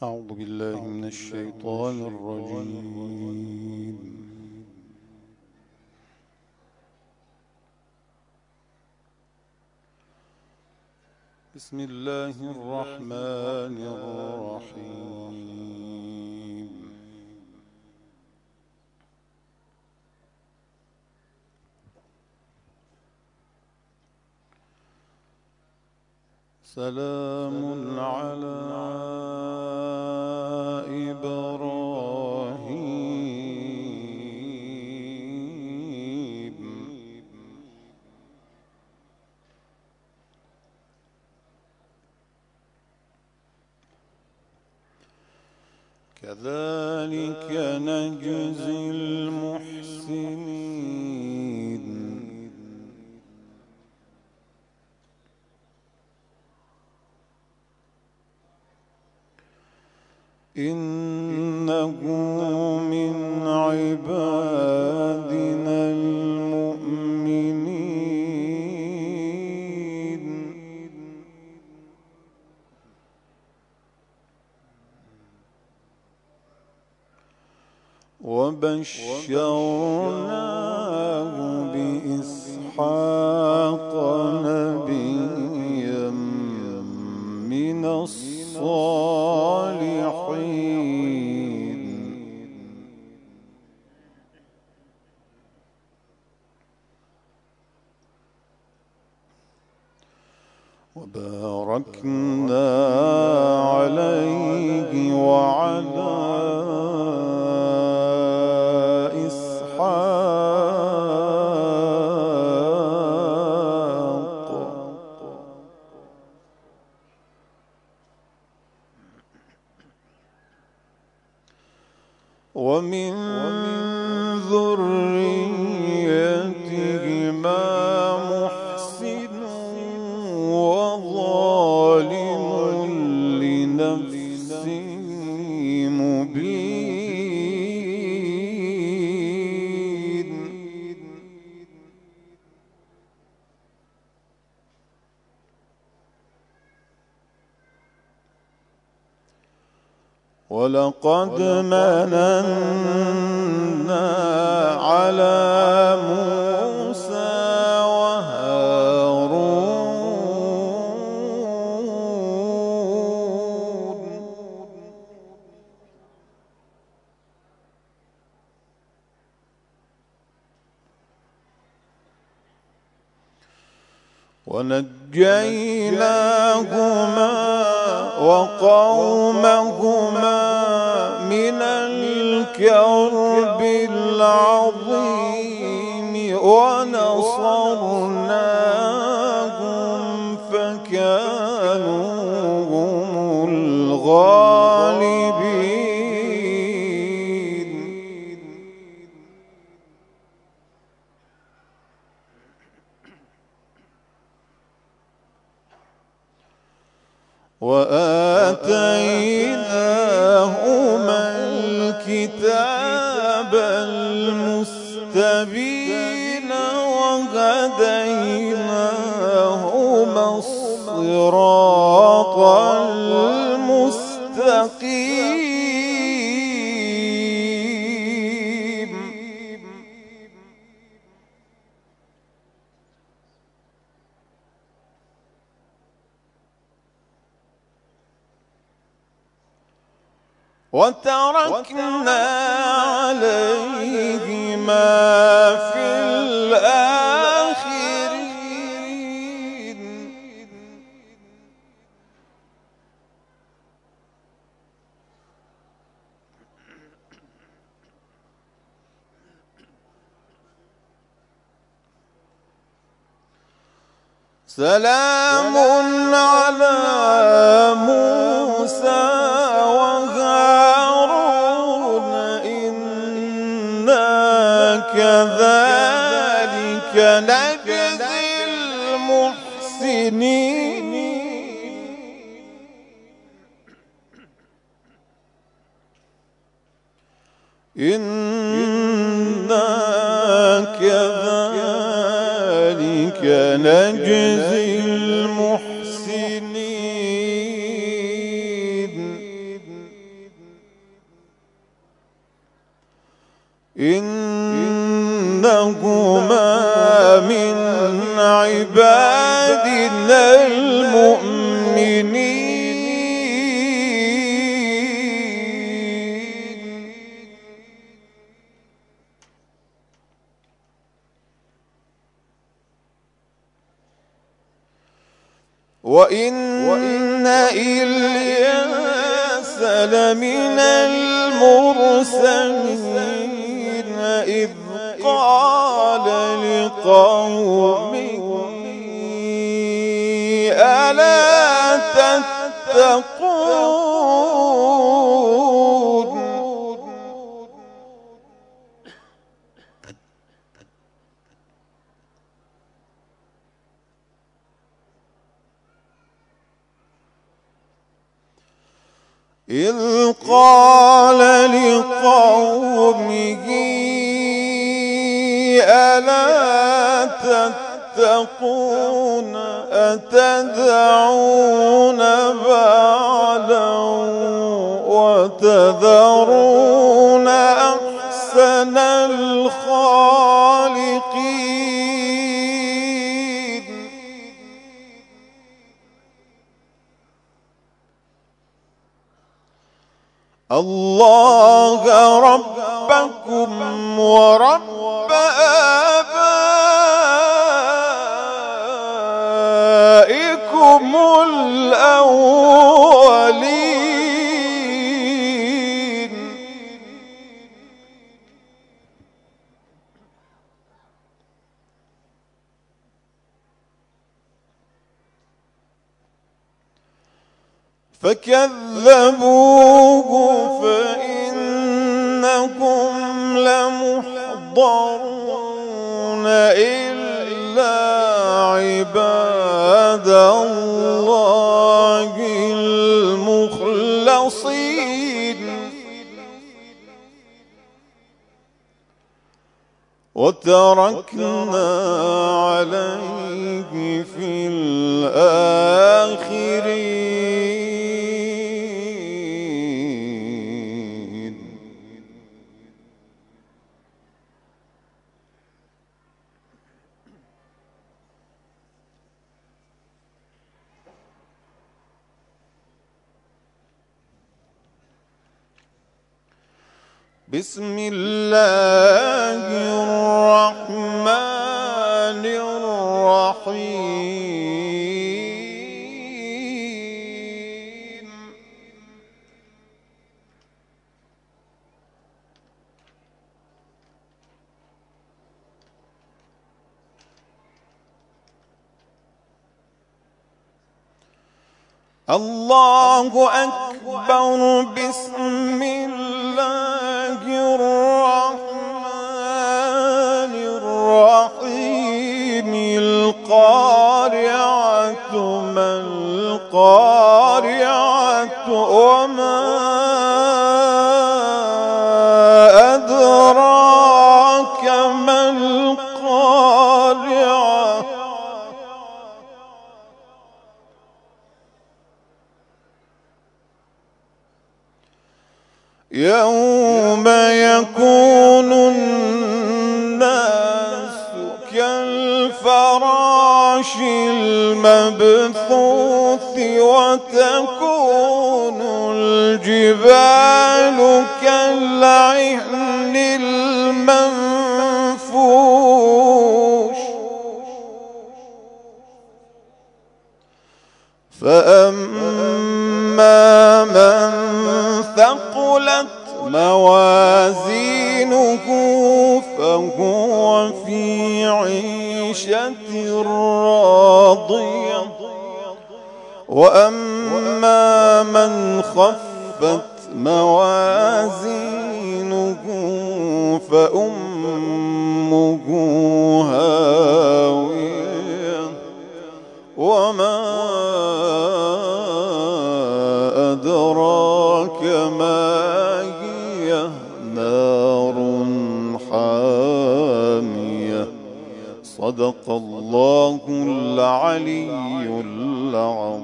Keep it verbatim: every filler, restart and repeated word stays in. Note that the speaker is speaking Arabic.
أعوذ بالله من الشيطان الرجيم. بسم الله الرحمن الرحيم. سلام على إبراهيم كذلك نجزي المحسنين. إنه من عبادنا المؤمنين. وبشرناه بإسحاق نبيا من الصالحين. وباركنا عليه وعلى إسحاق ومن ذريتهما محسن وظالم لنفسه مبين. ولقد مننا على موسى وهارون ونجيناهما وقومهما من الكرب العظيم ونصرناهم فكانوا هم الغالبين. وآتيناهما الكتاب المستبين وهديناهما الصراط المستقيم. وتركنا عليهما في الآخرين. سلام على موسى وهارون إنا كذلك نجزي المحسنين. إنا كذلك نجزي المحسنين. إنهما من عبادنا المؤمنين وإن إلياس لمن المرسلين إذ قال لقومه ألا تتقون إذ قال لقومه ألا تتقون أتدعون بعلا وتذرون أحسن الخالقين الله ربكم ورب آبائكم الأولين فكذبوه فإنكم لمحضرون إلا عباد الله المخلصين وتركنا عليه في الآخرين بسم الله الرحمن الرحيم الله أكبر بسم الله الرحمن الرحيم القارعة ما القارعة وما أدراك ما القارعة يوم يكون الناس كالفراش المبثوث وتكون الجبال كالعهن المنفوش فأما من ثقلت موازينه فهو في عيشة راضية وأما من خفت موازينه فأمه هاوية وما أدراك ما هي نار حامية صدق الله العلي العظيم.